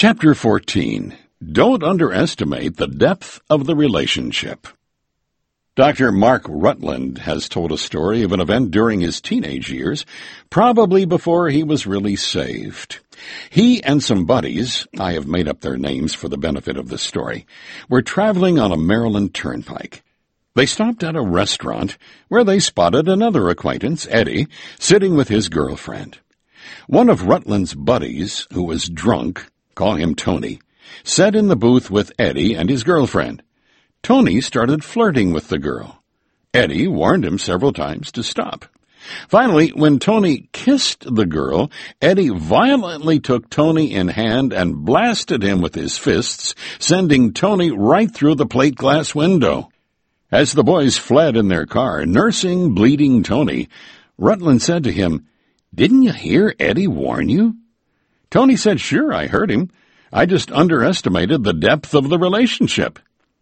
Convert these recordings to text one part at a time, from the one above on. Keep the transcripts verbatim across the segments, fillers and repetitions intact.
Chapter fourteen. Don't underestimate the depth of the relationship. Doctor Mark Rutland has told a story of an event during his teenage years, probably before he was really saved. He and some buddies, I have made up their names for the benefit of this story, were traveling on a Maryland turnpike. They stopped at a restaurant where they spotted another acquaintance, Eddie, sitting with his girlfriend. One of Rutland's buddies, who was drunk, call him Tony, sat in the booth with Eddie and his girlfriend. Tony started flirting with the girl. Eddie warned him several times to stop. Finally, when Tony kissed the girl, Eddie violently took Tony in hand and blasted him with his fists, sending Tony right through the plate glass window. As the boys fled in their car, nursing bleeding Tony, Rutland said to him, "Didn't you hear Eddie warn you?" Tony said, "Sure, I heard him. I just underestimated the depth of the relationship."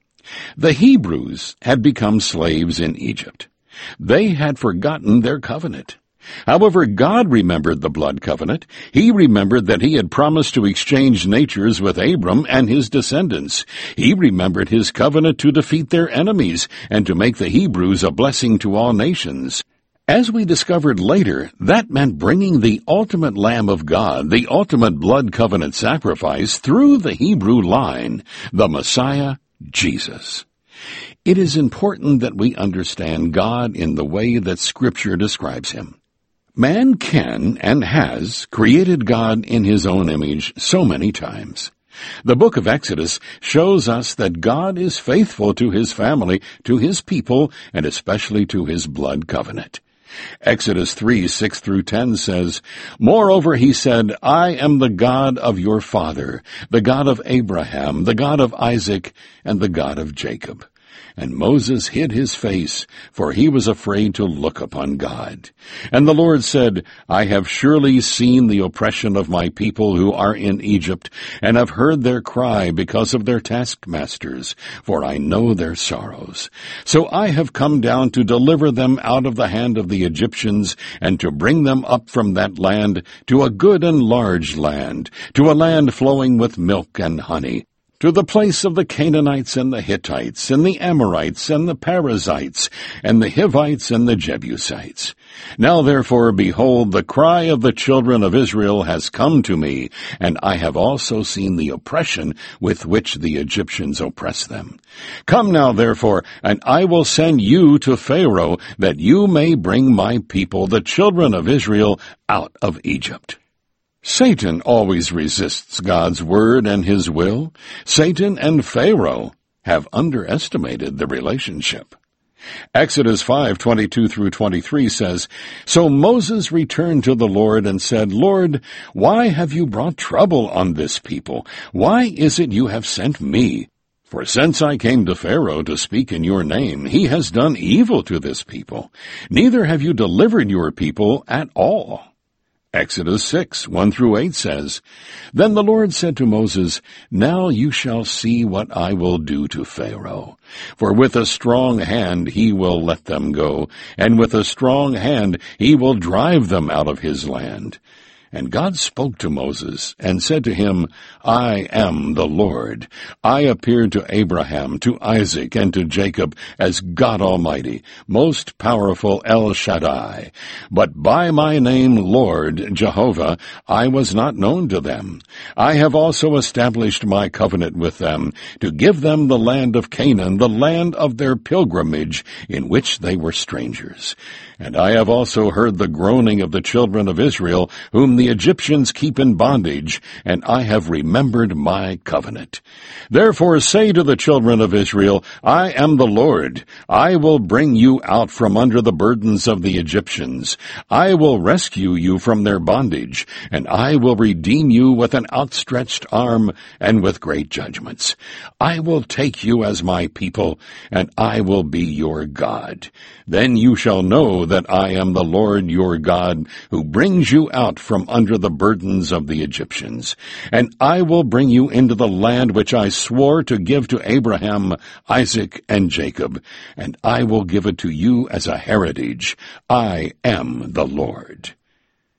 The Hebrews had become slaves in Egypt. They had forgotten their covenant. However, God remembered the blood covenant. He remembered that he had promised to exchange natures with Abram and his descendants. He remembered his covenant to defeat their enemies and to make the Hebrews a blessing to all nations. As we discovered later, that meant bringing the ultimate Lamb of God, the ultimate blood covenant sacrifice, through the Hebrew line, the Messiah, Jesus. It is important that we understand God in the way that Scripture describes him. Man can and has created God in his own image so many times. The book of Exodus shows us that God is faithful to his family, to his people, and especially to his blood covenant. Exodus three, six through ten says, "Moreover he said, I am the God of your father, the God of Abraham, the God of Isaac, and the God of Jacob. And Moses hid his face, for he was afraid to look upon God. And the Lord said, I have surely seen the oppression of my people who are in Egypt, and have heard their cry because of their taskmasters, for I know their sorrows. So I have come down to deliver them out of the hand of the Egyptians, and to bring them up from that land to a good and large land, to a land flowing with milk and honey, to the place of the Canaanites and the Hittites, and the Amorites, and the Perizzites, and the Hivites, and the Jebusites. Now therefore, behold, the cry of the children of Israel has come to me, and I have also seen the oppression with which the Egyptians oppress them. Come now therefore, and I will send you to Pharaoh, that you may bring my people, the children of Israel, out of Egypt." Satan always resists God's word and his will. Satan and Pharaoh have underestimated the relationship. Exodus five, twenty-two through twenty-three says, "So Moses returned to the Lord and said, Lord, why have you brought trouble on this people? Why is it you have sent me? For since I came to Pharaoh to speak in your name, he has done evil to this people. Neither have you delivered your people at all." Exodus six, one through eight says, "Then the Lord said to Moses, Now you shall see what I will do to Pharaoh. For with a strong hand he will let them go, and with a strong hand he will drive them out of his land." And God spoke to Moses, and said to him, "I am the Lord. I appeared to Abraham, to Isaac, and to Jacob as God Almighty, most powerful El Shaddai. But by my name, Lord, Jehovah, I was not known to them. I have also established my covenant with them, to give them the land of Canaan, the land of their pilgrimage, in which they were strangers. And I have also heard the groaning of the children of Israel, whom the Egyptians keep in bondage, and I have remembered my covenant. Therefore say to the children of Israel, I am the Lord. I will bring you out from under the burdens of the Egyptians. I will rescue you from their bondage, and I will redeem you with an outstretched arm and with great judgments. I will take you as my people, and I will be your God. Then you shall know that I am the Lord your God, who brings you out from under the burdens of the Egyptians. And I will bring you into the land which I swore to give to Abraham, Isaac, and Jacob, and I will give it to you as a heritage. I am the Lord."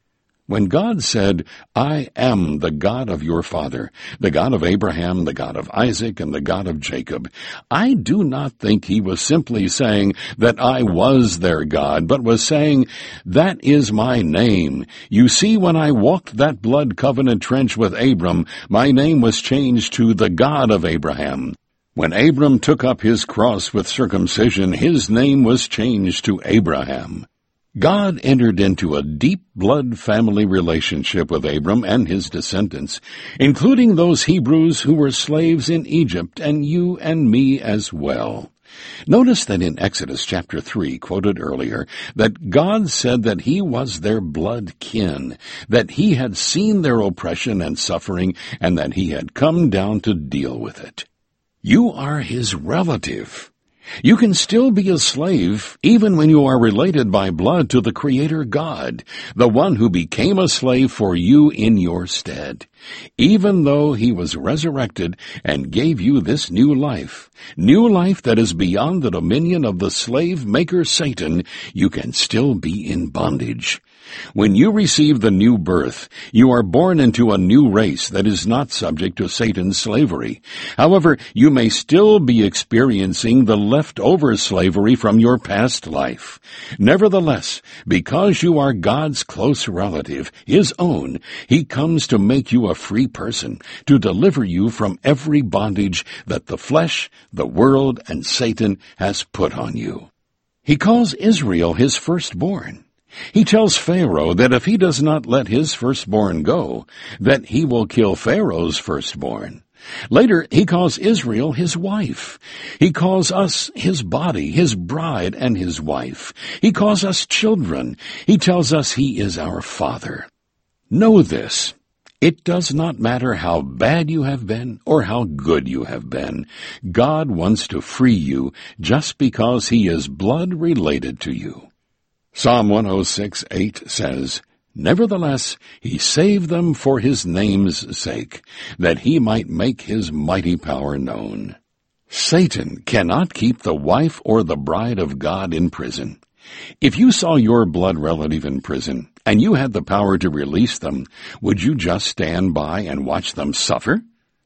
When God said, I am the God of your father, the God of Abraham, the God of Isaac, and the God of Jacob, I do not think he was simply saying that I was their God, but was saying, that is my name. You see, when I walked that blood covenant trench with Abram, my name was changed to the God of Abraham. When Abram took up his cross with circumcision, his name was changed to Abraham. God entered into a deep blood family relationship with Abram and his descendants, including those Hebrews who were slaves in Egypt, and you and me as well. Notice that in Exodus chapter three, quoted earlier, that God said that he was their blood kin, that he had seen their oppression and suffering, and that he had come down to deal with it. You are his relative. You can still be a slave even when you are related by blood to the Creator God, the one who became a slave for you in your stead. Even though he was resurrected and gave you this new life, new life that is beyond the dominion of the slave maker Satan, you can still be in bondage. When you receive the new birth, you are born into a new race that is not subject to Satan's slavery. However, you may still be experiencing the leftover slavery from your past life. Nevertheless, because you are God's close relative, his own, he comes to make you a free person, to deliver you from every bondage that the flesh, the world, and Satan has put on you. He calls Israel his firstborn. He tells Pharaoh that if he does not let his firstborn go, that he will kill Pharaoh's firstborn. Later, he calls Israel his wife. He calls us his body, his bride, and his wife. He calls us children. He tells us he is our father. Know this. It does not matter how bad you have been or how good you have been. God wants to free you just because he is blood related to you. Psalm one oh six, eight says, Nevertheless, he saved them for his name's sake, that he might make his mighty power known. Satan cannot keep the wife or the bride of God in prison. If you saw your blood relative in prison, and you had the power to release them, would you just stand by and watch them suffer?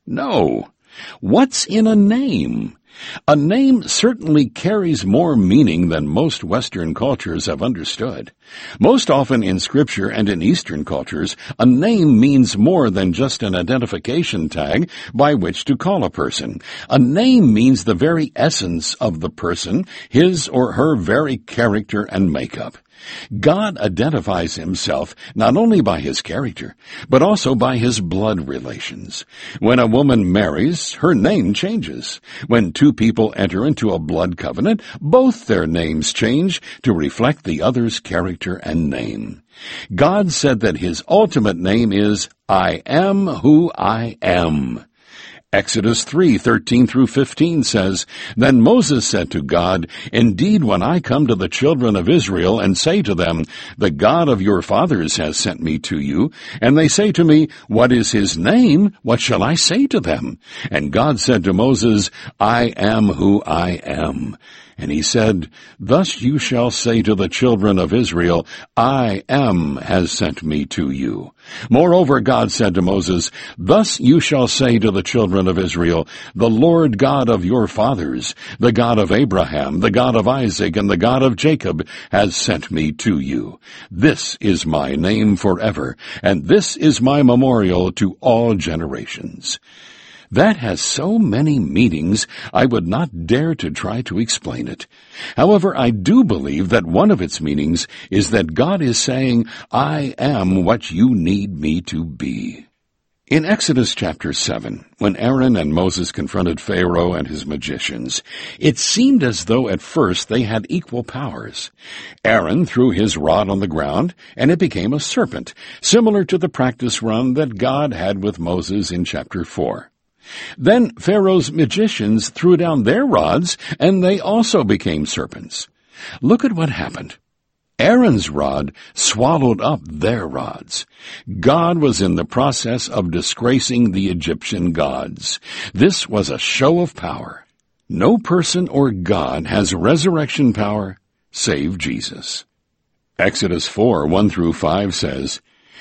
No. What's in a name? A name certainly carries more meaning than most Western cultures have understood. Most often in Scripture and in Eastern cultures, a name means more than just an identification tag by which to call a person. A name means the very essence of the person, his or her very character and makeup. God identifies himself not only by his character, but also by his blood relations. When a woman marries, her name changes. When two people enter into a blood covenant, both their names change to reflect the other's character and name. God said that his ultimate name is, I am who I am. Exodus three, thirteen through fifteen says, Then Moses said to God, Indeed, when I come to the children of Israel and say to them, The God of your fathers has sent me to you, and they say to me, What is his name? What shall I say to them? And God said to Moses, I am who I am. And he said, Thus you shall say to the children of Israel, I am has sent me to you. Moreover, God said to Moses, Thus you shall say to the children of Israel, The Lord God of your fathers, the God of Abraham, the God of Isaac, and the God of Jacob, has sent me to you. This is my name forever, and this is my memorial to all generations. That has so many meanings, I would not dare to try to explain it. However, I do believe that one of its meanings is that God is saying, I am what you need me to be. In Exodus chapter seven, when Aaron and Moses confronted Pharaoh and his magicians, it seemed as though at first they had equal powers. Aaron threw his rod on the ground, and it became a serpent, similar to the practice run that God had with Moses in chapter four. Then Pharaoh's magicians threw down their rods, and they also became serpents. Look at what happened. Aaron's rod swallowed up their rods. God was in the process of disgracing the Egyptian gods. This was a show of power. No person or God has resurrection power save Jesus. Exodus four, one through five says,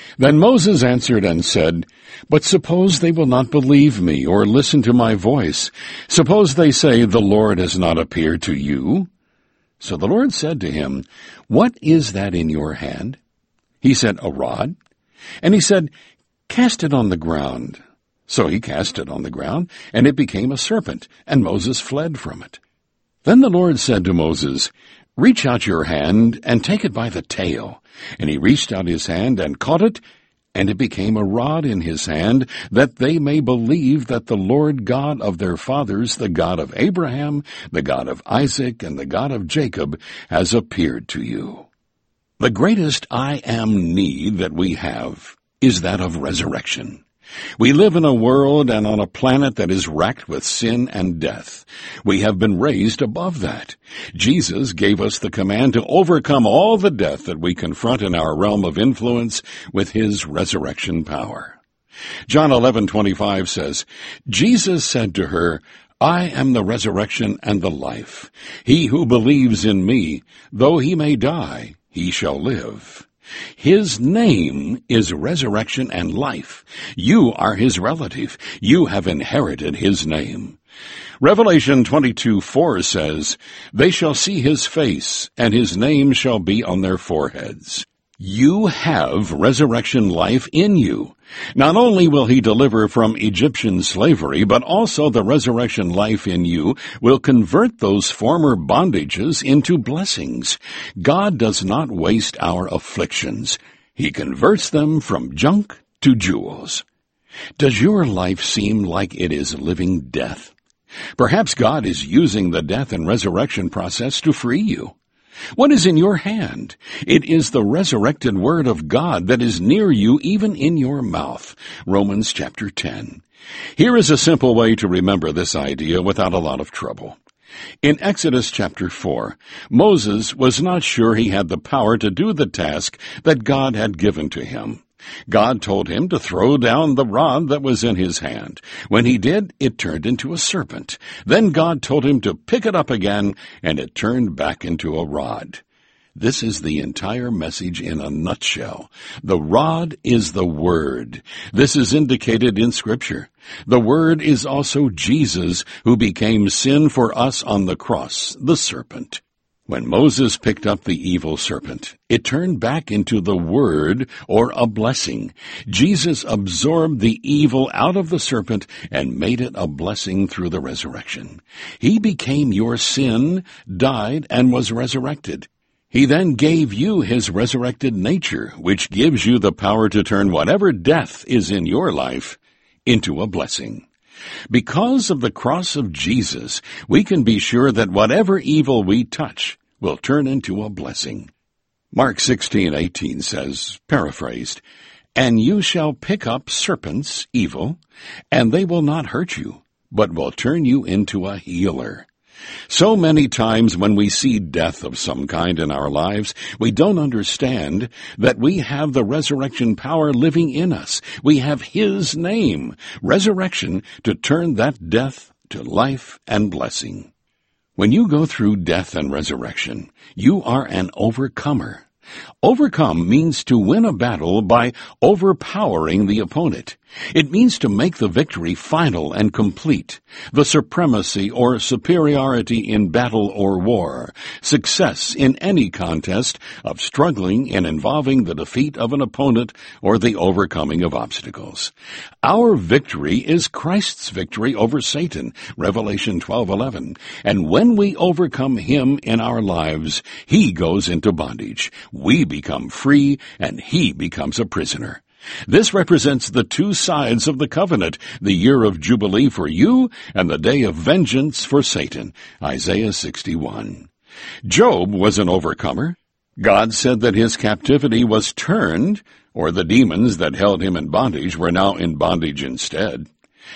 Then Moses answered and said, But suppose they will not believe me or listen to my voice. Suppose they say, The Lord has not appeared to you. So the Lord said to him, What is that in your hand? He said, A rod. And he said, Cast it on the ground. So he cast it on the ground, and it became a serpent, and Moses fled from it. Then the Lord said to Moses, Reach out your hand and take it by the tail. And he reached out his hand and caught it, and it became a rod in his hand, that they may believe that the Lord God of their fathers, the God of Abraham, the God of Isaac, and the God of Jacob, has appeared to you. The greatest I am need that we have is that of resurrection. We live in a world and on a planet that is racked with sin and death. We have been raised above that. Jesus gave us the command to overcome all the death that we confront in our realm of influence with his resurrection power. John eleven twenty-five says, Jesus said to her, I am the resurrection and the life. He who believes in me, though he may die, he shall live. His name is resurrection and life. You are his relative. You have inherited his name. Revelation twenty-two four says, They shall see his face, and his name shall be on their foreheads. You have resurrection life in you. Not only will he deliver from Egyptian slavery, but also the resurrection life in you will convert those former bondages into blessings. God does not waste our afflictions. He converts them from junk to jewels. Does your life seem like it is living death? Perhaps God is using the death and resurrection process to free you. What is in your hand? It is the resurrected word of God that is near you, even in your mouth. Romans chapter ten. Here is a simple way to remember this idea without a lot of trouble. In Exodus chapter four, Moses was not sure he had the power to do the task that God had given to him. God told him to throw down the rod that was in his hand. When he did, it turned into a serpent. Then God told him to pick it up again, and it turned back into a rod. This is the entire message in a nutshell. The rod is the Word. This is indicated in Scripture. The Word is also Jesus, who became sin for us on the cross, the serpent. When Moses picked up the evil serpent, it turned back into the Word, or a blessing. Jesus absorbed the evil out of the serpent and made it a blessing through the resurrection. He became your sin, died, and was resurrected. He then gave you his resurrected nature, which gives you the power to turn whatever death is in your life into a blessing. Because of the cross of Jesus, we can be sure that whatever evil we touch will turn into a blessing. Mark sixteen eighteen says, paraphrased, And you shall pick up serpents, evil, and they will not hurt you, but will turn you into a healer. So many times when we see death of some kind in our lives, we don't understand that we have the resurrection power living in us. We have his name, resurrection, to turn that death to life and blessing. When you go through death and resurrection, you are an overcomer. Overcome means to win a battle by overpowering the opponent. It means to make the victory final and complete, the supremacy or superiority in battle or war, success in any contest of struggling and involving the defeat of an opponent or the overcoming of obstacles. Our victory is Christ's victory over Satan, Revelation twelve eleven, and when we overcome him in our lives, he goes into bondage. We become free, and he becomes a prisoner. This represents the two sides of the covenant, the year of Jubilee for you and the day of vengeance for Satan, Isaiah sixty-one. Job was an overcomer. God said that his captivity was turned, or the demons that held him in bondage were now in bondage instead.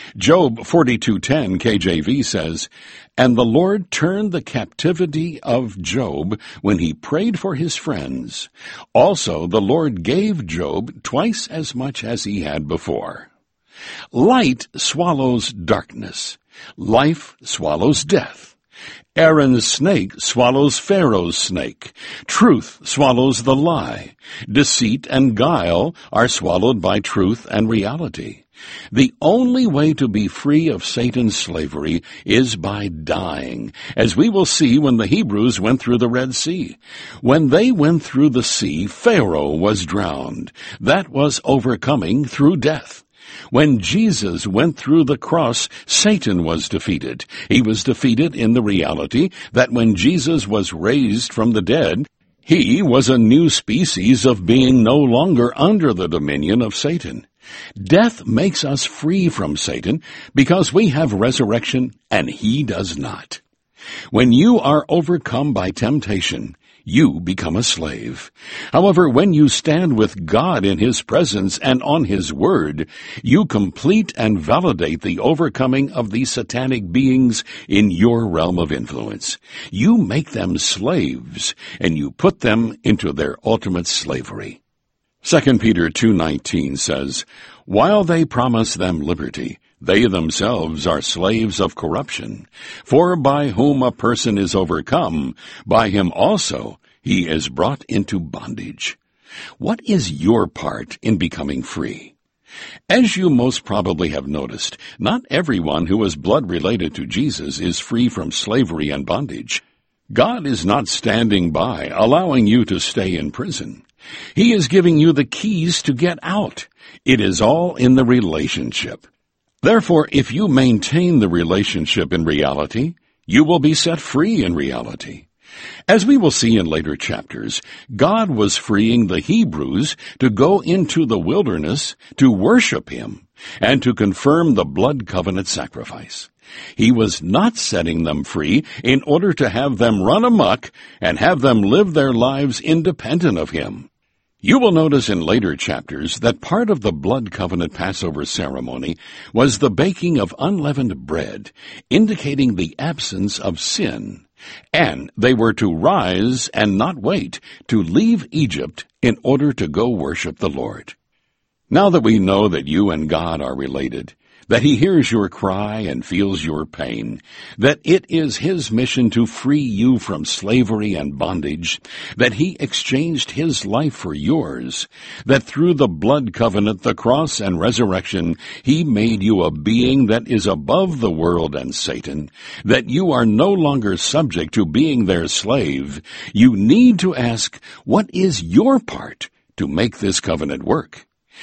Job forty-two ten K J V says, And the Lord turned the captivity of Job when he prayed for his friends. Also the Lord gave Job twice as much as he had before. Light swallows darkness. Life swallows death. Aaron's snake swallows Pharaoh's snake. Truth swallows the lie. Deceit and guile are swallowed by truth and reality. The only way to be free of Satan's slavery is by dying, as we will see when the Hebrews went through the Red Sea. When they went through the sea, Pharaoh was drowned. That was overcoming through death. When Jesus went through the cross, Satan was defeated. He was defeated in the reality that when Jesus was raised from the dead, he was a new species of being no longer under the dominion of Satan. Death makes us free from Satan because we have resurrection and he does not. When you are overcome by temptation, you become a slave. However, when you stand with God in His presence and on His word, you complete and validate the overcoming of these satanic beings in your realm of influence. You make them slaves, and you put them into their ultimate slavery. Second Peter two nineteen says, "While they promise them liberty, they themselves are slaves of corruption. For by whom a person is overcome, by him also he is brought into bondage." What is your part in becoming free? As you most probably have noticed, not everyone who is blood related to Jesus is free from slavery and bondage. God is not standing by, allowing you to stay in prison. He is giving you the keys to get out. It is all in the relationship. Therefore, if you maintain the relationship in reality, you will be set free in reality. As we will see in later chapters, God was freeing the Hebrews to go into the wilderness to worship Him and to confirm the blood covenant sacrifice. He was not setting them free in order to have them run amok and have them live their lives independent of Him. You will notice in later chapters that part of the blood covenant Passover ceremony was the baking of unleavened bread, indicating the absence of sin, and they were to rise and not wait to leave Egypt in order to go worship the Lord. Now that we know that you and God are related, that He hears your cry and feels your pain, that it is His mission to free you from slavery and bondage, that He exchanged His life for yours, that through the blood covenant, the cross, and resurrection, He made you a being that is above the world and Satan, that you are no longer subject to being their slave, you need to ask, what is your part to make this covenant work?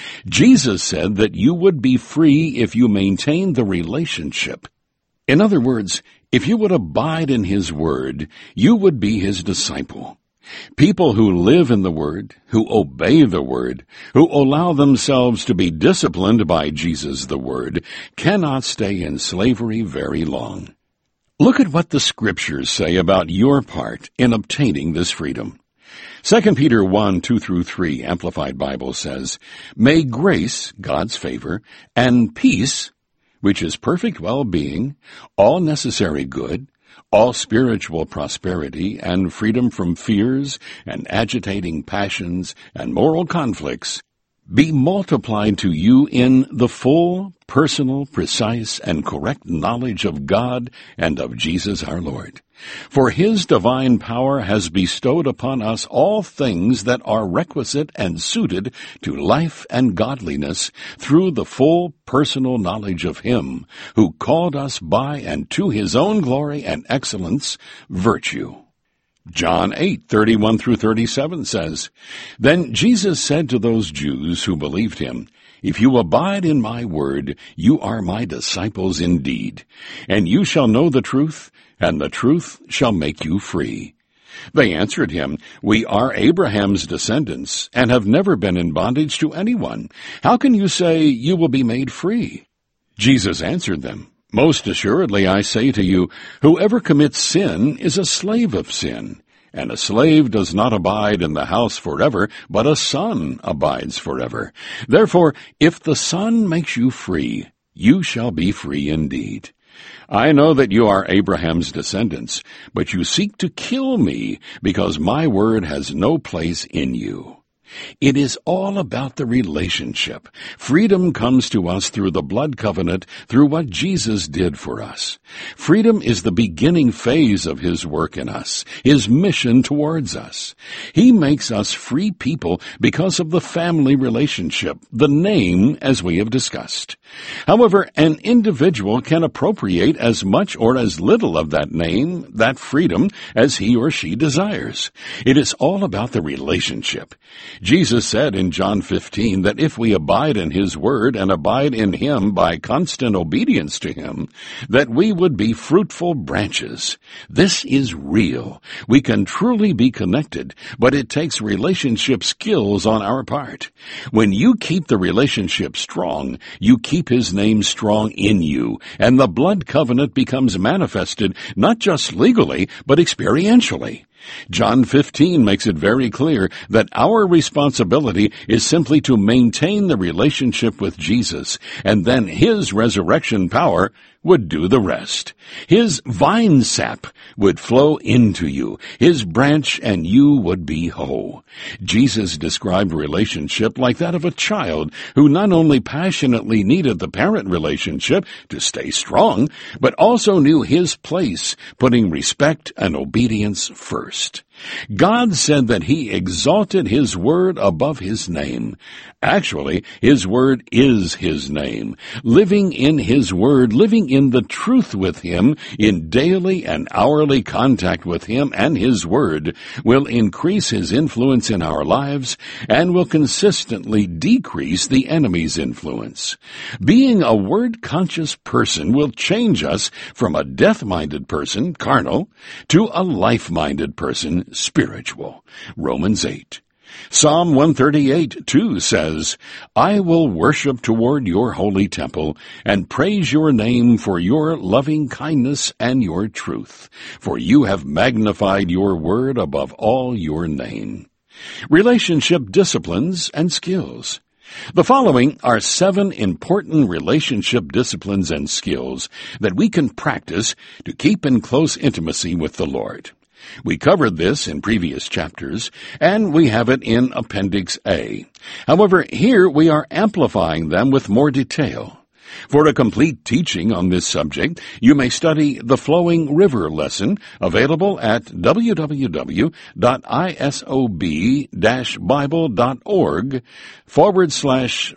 Jesus said that you would be free if you maintained the relationship. In other words, if you would abide in His word, you would be His disciple. People who live in the word, who obey the word, who allow themselves to be disciplined by Jesus the word, cannot stay in slavery very long. Look at what the Scriptures say about your part in obtaining this freedom. Second Peter one, two through three, Amplified Bible says, "May grace," God's favor, "and peace," which is perfect well-being, all necessary good, all spiritual prosperity, and freedom from fears and agitating passions and moral conflicts, be multiplied to you in the full, personal, precise, and correct knowledge of God and of Jesus our Lord. For His divine power has bestowed upon us all things that are requisite and suited to life and godliness through the full personal knowledge of Him who called us by and to His own glory and excellence, virtue. John eight, thirty-one through thirty-seven says, "Then Jesus said to those Jews who believed Him, 'If you abide in my word, you are my disciples indeed, and you shall know the truth, and the truth shall make you free.' They answered Him, 'We are Abraham's descendants, and have never been in bondage to anyone. How can you say you will be made free?' Jesus answered them, 'Most assuredly I say to you, whoever commits sin is a slave of sin. And a slave does not abide in the house forever, but a son abides forever. Therefore, if the Son makes you free, you shall be free indeed. I know that you are Abraham's descendants, but you seek to kill me, because my word has no place in you. It is all about the relationship. Freedom comes to us through the blood covenant, through what Jesus did for us. Freedom is the beginning phase of His work in us, His mission towards us. He makes us free people because of the family relationship, the name, as we have discussed. However, an individual can appropriate as much or as little of that name, that freedom, as he or she desires. It is all about the relationship. Jesus said in John fifteen that if we abide in His word and abide in Him by constant obedience to Him, that we would be fruitful branches. This is real. We can truly be connected, but it takes relationship skills on our part. When you keep the relationship strong, you keep His name strong in you, and the blood covenant becomes manifested not just legally, but experientially. John fifteen makes it very clear that our responsibility is simply to maintain the relationship with Jesus, and then His resurrection power would do the rest. His vine sap would flow into you. His branch and you would be whole. Jesus described relationship like that of a child who not only passionately needed the parent relationship to stay strong, but also knew his place, putting respect and obedience first. God said that He exalted His word above His name. Actually, His word is His name. Living in His word, living in the truth with Him, in daily and hourly contact with Him and His word, will increase His influence in our lives and will consistently decrease the enemy's influence. Being a word-conscious person will change us from a death-minded person, carnal, to a life-minded person, spiritual. Romans eight. Psalm one thirty-eight, two says, I will worship toward your holy temple and praise your name for your loving kindness and your truth, for you have magnified your word above all your name. Relationship disciplines and skills. The following are seven important relationship disciplines and skills that we can practice to keep in close intimacy with the Lord. We covered this in previous chapters, and we have it in Appendix A. However, here we are amplifying them with more detail. For a complete teaching on this subject, you may study the Flowing River lesson, available at www.isob-bible.org forward slash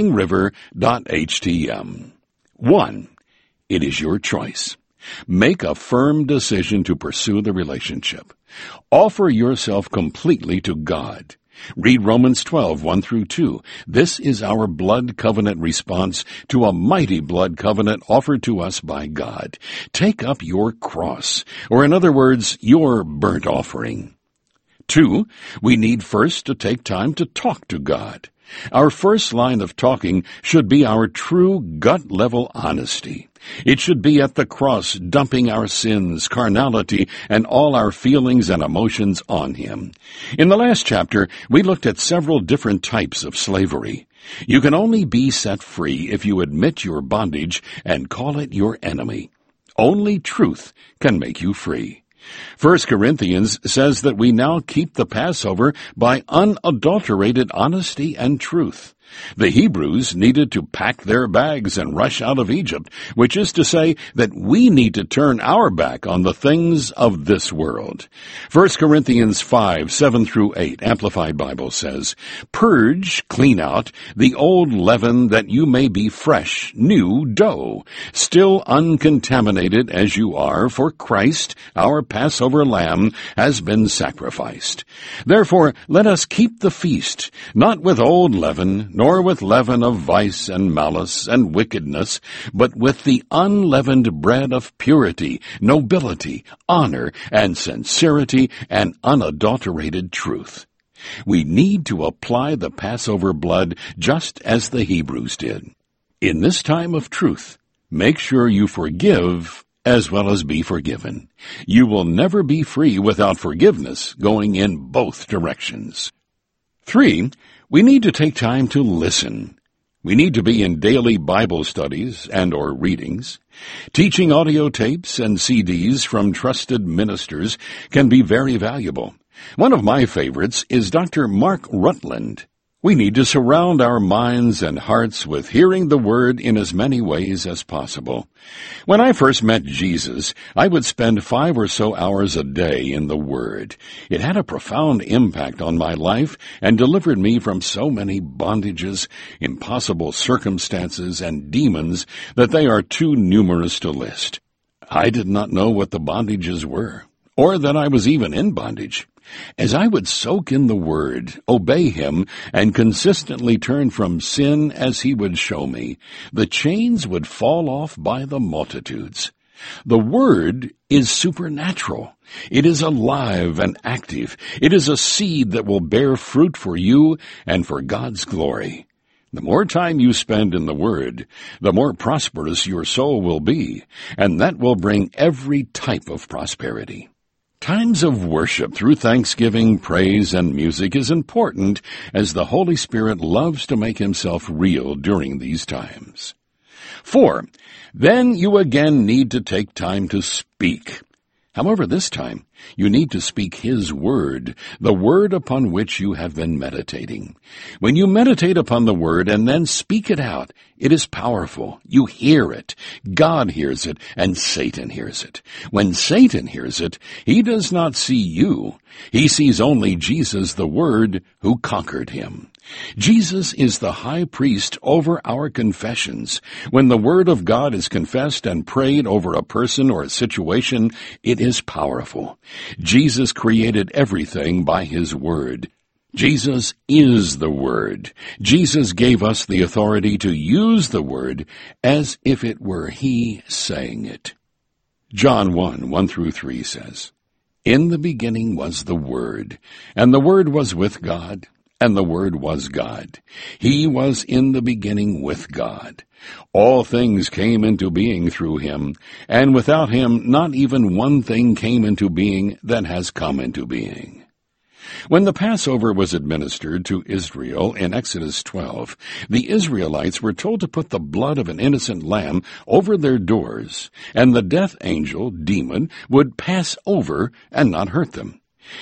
flowingriver.htm. One, it is your choice. Make a firm decision to pursue the relationship. Offer yourself completely to God. Read Romans twelve, one through two. This is our blood covenant response to a mighty blood covenant offered to us by God. Take up your cross, or in other words, your burnt offering. Two, we need first to take time to talk to God. Our first line of talking should be our true gut-level honesty. It should be at the cross, dumping our sins, carnality, and all our feelings and emotions on Him. In the last chapter, we looked at several different types of slavery. You can only be set free if you admit your bondage and call it your enemy. Only truth can make you free. First Corinthians says that we now keep the Passover by unadulterated honesty and truth. The Hebrews needed to pack their bags and rush out of Egypt, which is to say that we need to turn our back on the things of this world. First Corinthians five, seven through eight, Amplified Bible says, Purge, clean out, the old leaven that you may be fresh, new dough, still uncontaminated as you are, for Christ, our Passover lamb, has been sacrificed. Therefore, let us keep the feast, not with old leaven, nor with leaven of vice and malice and wickedness, but with the unleavened bread of purity, nobility, honor, and sincerity, and unadulterated truth. We need to apply the Passover blood just as the Hebrews did. In this time of truth, make sure you forgive as well as be forgiven. You will never be free without forgiveness going in both directions. Three, we need to take time to listen. We need to be in daily Bible studies and or readings. Teaching audio tapes and C Ds from trusted ministers can be very valuable. One of my favorites is Doctor Mark Rutland. We need to surround our minds and hearts with hearing the Word in as many ways as possible. When I first met Jesus, I would spend five or so hours a day in the Word. It had a profound impact on my life and delivered me from so many bondages, impossible circumstances, and demons that they are too numerous to list. I did not know what the bondages were, or that I was even in bondage. As I would soak in the Word, obey Him, and consistently turn from sin as He would show me, the chains would fall off by the multitudes. The Word is supernatural. It is alive and active. It is a seed that will bear fruit for you and for God's glory. The more time you spend in the Word, the more prosperous your soul will be, and that will bring every type of prosperity. Times of worship through thanksgiving, praise, and music is important as the Holy Spirit loves to make Himself real during these times. Four, then you again need to take time to speak. However, this time, you need to speak His Word, the Word upon which you have been meditating. When you meditate upon the Word and then speak it out, it is powerful. You hear it. God hears it, and Satan hears it. When Satan hears it, he does not see you. He sees only Jesus, the Word, who conquered him. Jesus is the high priest over our confessions. When the Word of God is confessed and prayed over a person or a situation, it is powerful. Jesus created everything by His Word. Jesus is the Word. Jesus gave us the authority to use the Word as if it were He saying it. John one, one through three says, "In the beginning was the Word, and the Word was with God, and the Word was God. He was in the beginning with God. All things came into being through Him, and without Him not even one thing came into being that has come into being." When the Passover was administered to Israel in Exodus twelve, the Israelites were told to put the blood of an innocent lamb over their doors, and the death angel, demon, would pass over and not hurt them.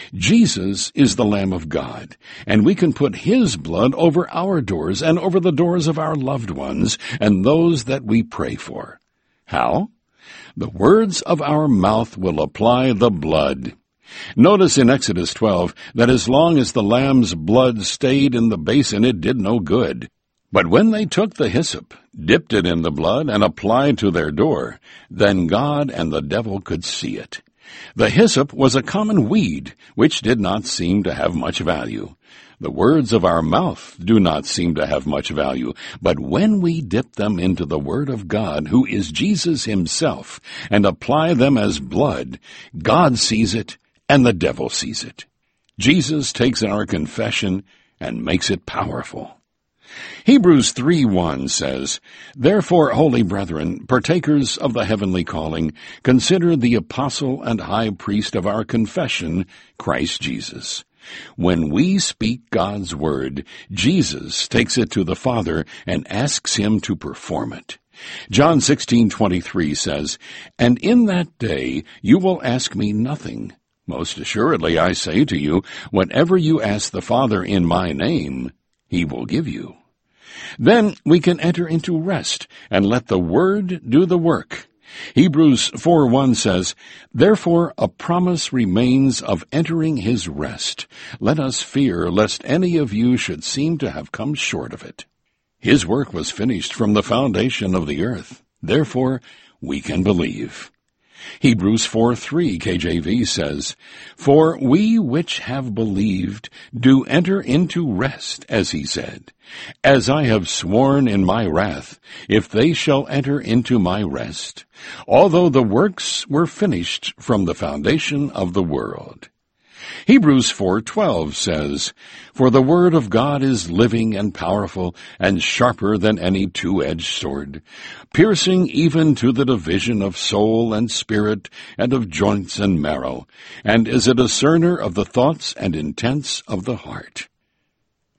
Jesus is the Lamb of God, and we can put His blood over our doors and over the doors of our loved ones and those that we pray for. How? The words of our mouth will apply the blood. Notice in Exodus twelve that as long as the lamb's blood stayed in the basin, it did no good. But when they took the hyssop, dipped it in the blood, and applied to their door, then God and the devil could see it. The hyssop was a common weed, which did not seem to have much value. The words of our mouth do not seem to have much value, but when we dip them into the Word of God, who is Jesus Himself, and apply them as blood, God sees it, and the devil sees it. Jesus takes our confession and makes it powerful. Hebrews three one says, "Therefore, holy brethren, partakers of the heavenly calling, consider the apostle and high priest of our confession, Christ Jesus. When we speak God's word, Jesus takes it to the Father and asks Him to perform it." John sixteen twenty-three says, "And in that day you will ask me nothing. Most assuredly I say to you, whatever you ask the Father in my name, He will give you." Then we can enter into rest and let the Word do the work. Hebrews four one says, "Therefore a promise remains of entering His rest. Let us fear lest any of you should seem to have come short of it." His work was finished from the foundation of the earth. Therefore we can believe. Hebrews four three K J V says, "For we which have believed do enter into rest, as He said, As I have sworn in my wrath, if they shall enter into my rest, although the works were finished from the foundation of the world." Hebrews four twelve says, "For the word of God is living and powerful and sharper than any two-edged sword, piercing even to the division of soul and spirit and of joints and marrow, and is a discerner of the thoughts and intents of the heart."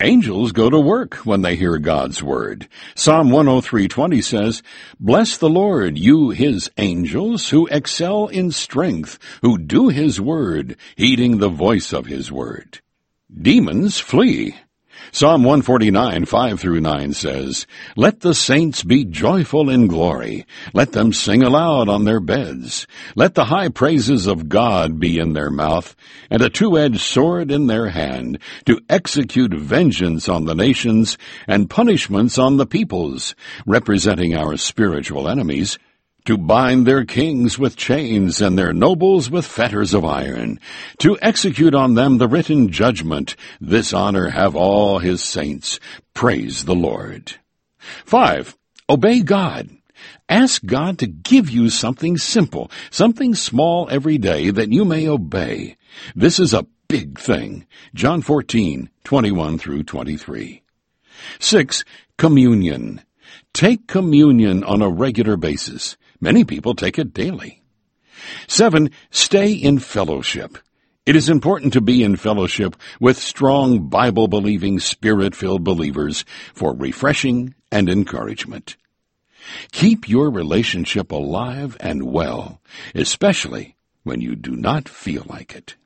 Angels go to work when they hear God's word. Psalm one oh three twenty says, "Bless the Lord, you his angels, who excel in strength, who do his word, heeding the voice of his word." Demons flee. Psalm one forty-nine, five through nine says, "Let the saints be joyful in glory. Let them sing aloud on their beds. Let the high praises of God be in their mouth, and a two-edged sword in their hand, to execute vengeance on the nations and punishments on the peoples," representing our spiritual enemies, "to bind their kings with chains and their nobles with fetters of iron, to execute on them the written judgment. This honor have all his saints. Praise the Lord." Five, obey God. Ask God to give you something simple, something small every day that you may obey. This is a big thing. John fourteen, twenty-one through twenty-three. Six, communion. Take communion on a regular basis. Many people take it daily. Seven, stay in fellowship. It is important to be in fellowship with strong Bible-believing, Spirit-filled believers for refreshing and encouragement. Keep your relationship alive and well, especially when you do not feel like it.